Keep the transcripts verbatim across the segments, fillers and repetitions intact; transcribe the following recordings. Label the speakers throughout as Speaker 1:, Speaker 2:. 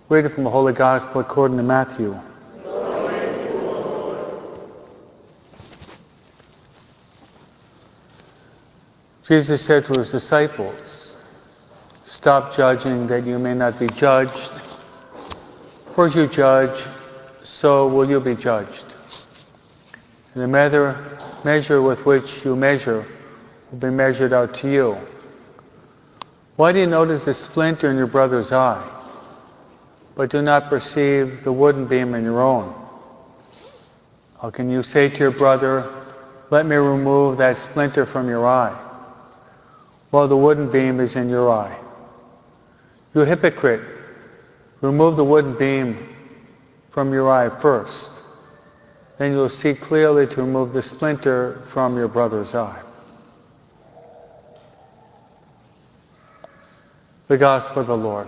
Speaker 1: Reading from the Holy Gospel according to Matthew. Jesus said to his disciples, "Stop judging that you may not be judged. For as you judge, so will you be judged. And the measure, measure with which you measure will be measured out to you. Why do you notice a splinter in your brother's eye, but do not perceive the wooden beam in your own? How can you say to your brother, 'Let me remove that splinter from your eye,' while the wooden beam is in your eye? You hypocrite, remove the wooden beam from your eye first. Then you'll see clearly to remove the splinter from your brother's eye." The Gospel of the Lord.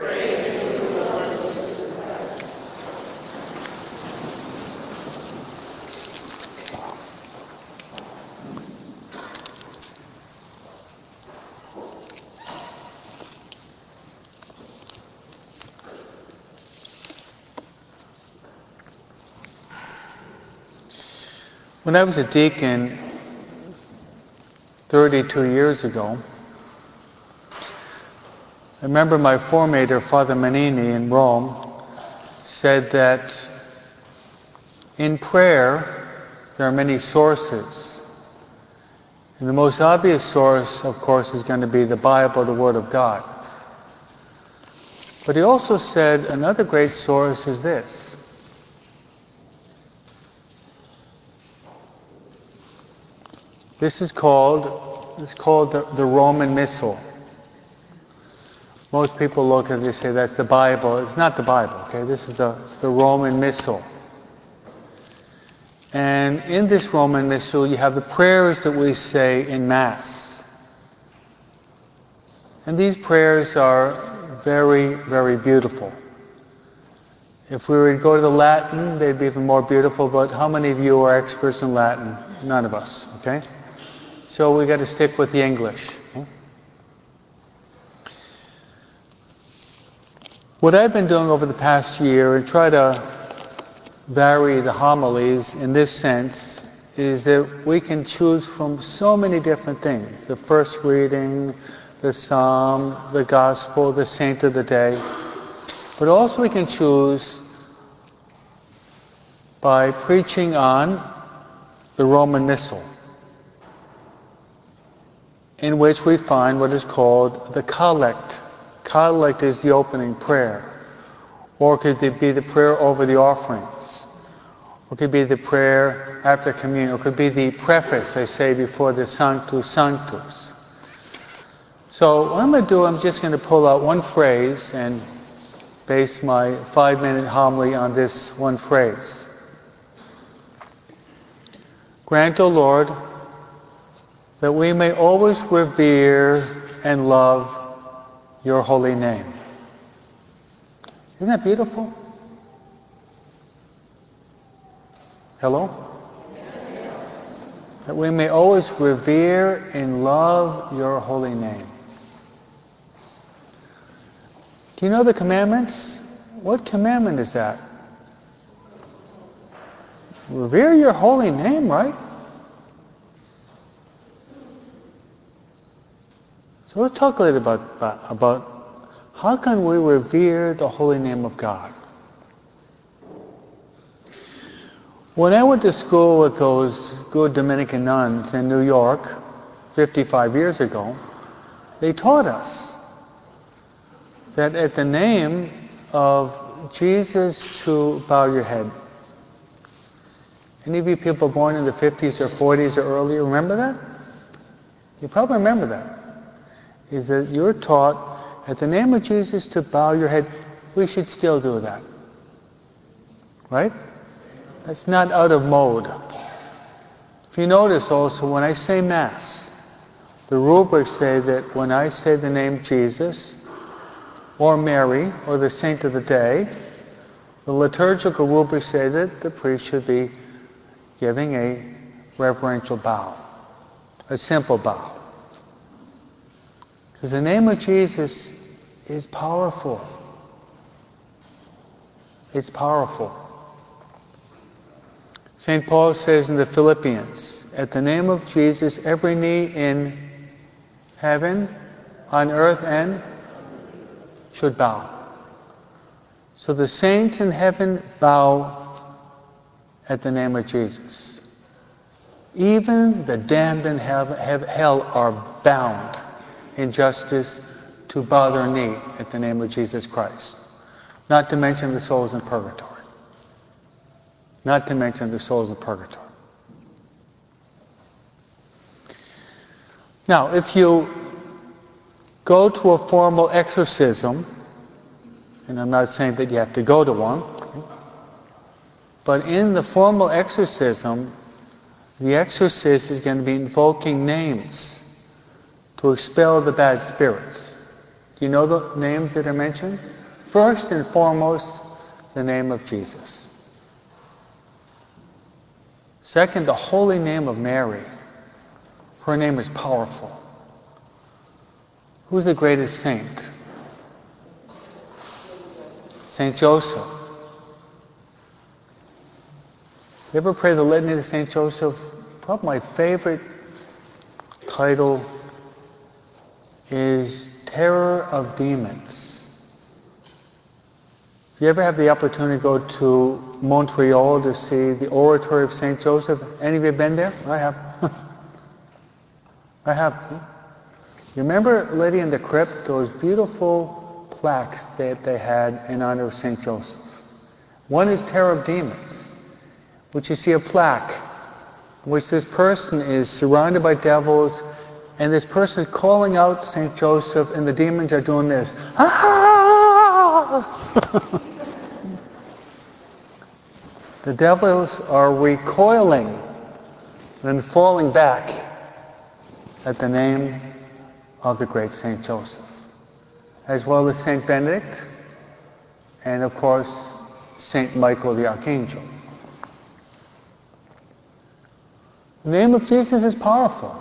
Speaker 1: When I was a deacon thirty-two years ago, I remember my formator, Father Manini in Rome, said that in prayer there are many sources. And the most obvious source, of course, is going to be the Bible, the Word of God. But he also said another great source is this: This is called, it's called the, the Roman Missal. Most people look at it and say that's the Bible. It's not the Bible, okay? This is the, it's the Roman Missal. And in this Roman Missal, you have the prayers that we say in Mass. And these prayers are very, very beautiful. If we were to go to the Latin, they'd be even more beautiful, but how many of you are experts in Latin? None of us, okay? So we got to stick with the English. Okay? What I've been doing over the past year, and try to vary the homilies in this sense, is that we can choose from so many different things. The first reading, the psalm, the gospel, the saint of the day. But also we can choose by preaching on the Roman Missal, in which we find what is called the collect. Collect is the opening prayer. Or could it be the prayer over the offerings? Or could it be the prayer after communion? Or it could be the preface, I say, before the Sanctus Sanctus. So what I'm going to do, I'm just going to pull out one phrase and base my five-minute homily on this one phrase. Grant, O Lord, that we may always revere and love your holy name. Isn't that beautiful? Hello? That we may always revere and love your holy name. Do you know the commandments? What commandment is that? Revere your holy name, right? So let's talk a little bit about, about how can we revere the holy name of God. When I went to school with those good Dominican nuns in New York fifty-five years ago, they taught us that at the name of Jesus to bow your head. Any of you people born in the fifties or forties or earlier, remember that? You probably remember that. Is that you're taught at the name of Jesus to bow your head. We should still do that. Right? That's not out of mode. If you notice also, when I say Mass, the rubrics say that when I say the name Jesus, or Mary, or the saint of the day, the liturgical rubrics say that the priest should be giving a reverential bow, a simple bow. Because the name of Jesus is powerful. It's powerful. Saint Paul says in the Philippians, at the name of Jesus, every knee in heaven, on earth, and should bow. So the saints in heaven bow at the name of Jesus. Even the damned in hell are bound in justice to bow their knee at the name of Jesus Christ. Not to mention the souls in purgatory. Not to mention the souls in purgatory. Now, if you go to a formal exorcism, and I'm not saying that you have to go to one, but in the formal exorcism, the exorcist is going to be invoking names to expel the bad spirits. Do you know the names that are mentioned? First and foremost, the name of Jesus. Second, the holy name of Mary. Her name is powerful. Who's the greatest saint? Saint Joseph. You ever pray the litany to Saint Joseph? Probably my favorite title is Terror of Demons. If you ever have the opportunity to go to Montreal to see the oratory of Saint Joseph, any of you been there? I have. I have. You remember, Lady in the Crypt, those beautiful plaques that they had in honor of Saint Joseph? One is Terror of Demons, which you see a plaque in which this person is surrounded by devils, and this person is calling out Saint Joseph, and the demons are doing this. Ah! The devils are recoiling and falling back at the name of the great Saint Joseph, as well as Saint Benedict, and of course, Saint Michael the Archangel. The name of Jesus is powerful.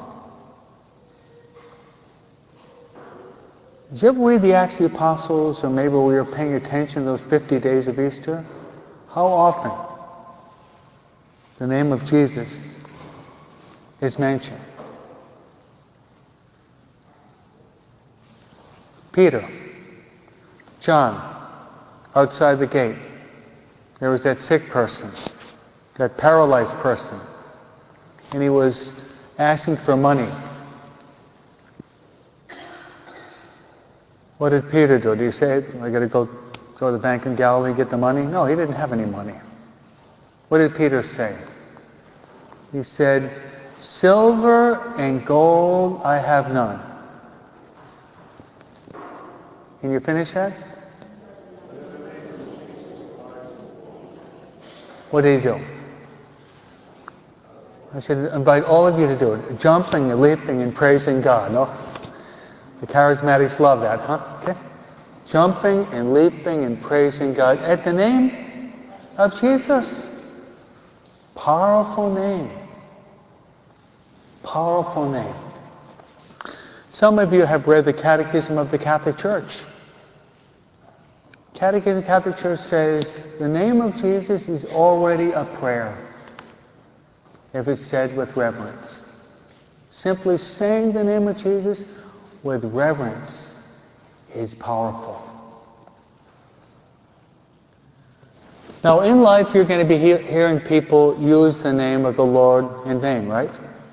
Speaker 1: Did you ever read the Acts of the Apostles, or maybe we were paying attention to those fifty days of Easter? How often the name of Jesus is mentioned? Peter, John, outside the gate, there was that sick person, that paralyzed person, and he was asking for money. What did Peter do? Did he say, I got to go go to the bank in Galilee and get the money? No, he didn't have any money. What did Peter say? He said, silver and gold I have none. Can you finish that? What did he do? I said, invite all of you to do it. Jumping and leaping and praising God. No? The charismatics love that, huh? Okay. Jumping and leaping and praising God at the name of Jesus. Powerful name. Powerful name. Some of you have read the Catechism of the Catholic Church. Catechism of the Catholic Church says the name of Jesus is already a prayer if it's said with reverence. Simply saying the name of Jesus with reverence is powerful. Now in life you're going to be he- hearing people use the name of the Lord in vain, right?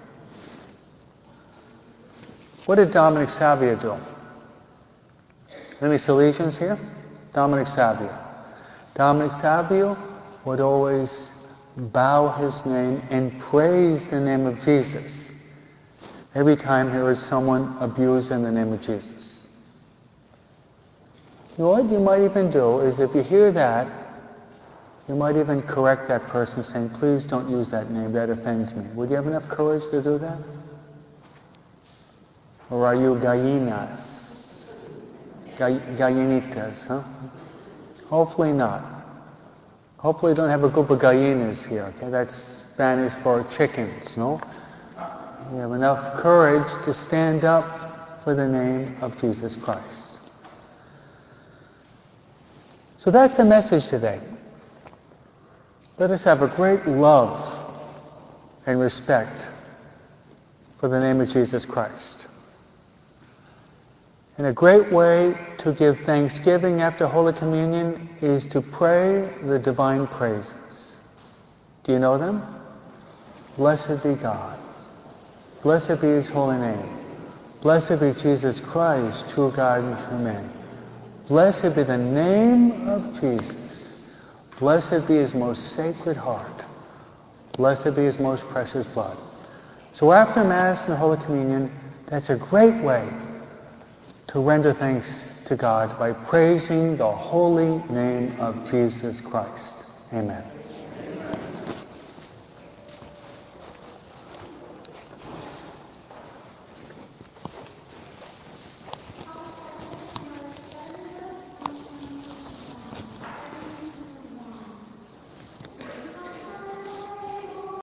Speaker 1: What did Dominic Savio do? Any Salesians here? Dominic Savio. Dominic Savio would always bow his name and praise the name of Jesus every time he heard someone abuse in the name of Jesus. You know what you might even do is if you hear that, you might even correct that person saying, please don't use that name, that offends me. Would you have enough courage to do that? Or are you gallinas? Gall- gallinitas, huh? Hopefully not. Hopefully you don't have a group of gallinas here, okay? That's Spanish for chickens, no? You have enough courage to stand up for the name of Jesus Christ. So that's the message today. Let us have a great love and respect for the name of Jesus Christ. And a great way to give thanksgiving after Holy Communion is to pray the divine praises. Do you know them? Blessed be God. Blessed be his holy name. Blessed be Jesus Christ, true God and true man. Blessed be the name of Jesus. Blessed be his most sacred heart. Blessed be his most precious blood. So after Mass and Holy Communion, that's a great way to render thanks to God by praising the holy name of Jesus Christ. Amen.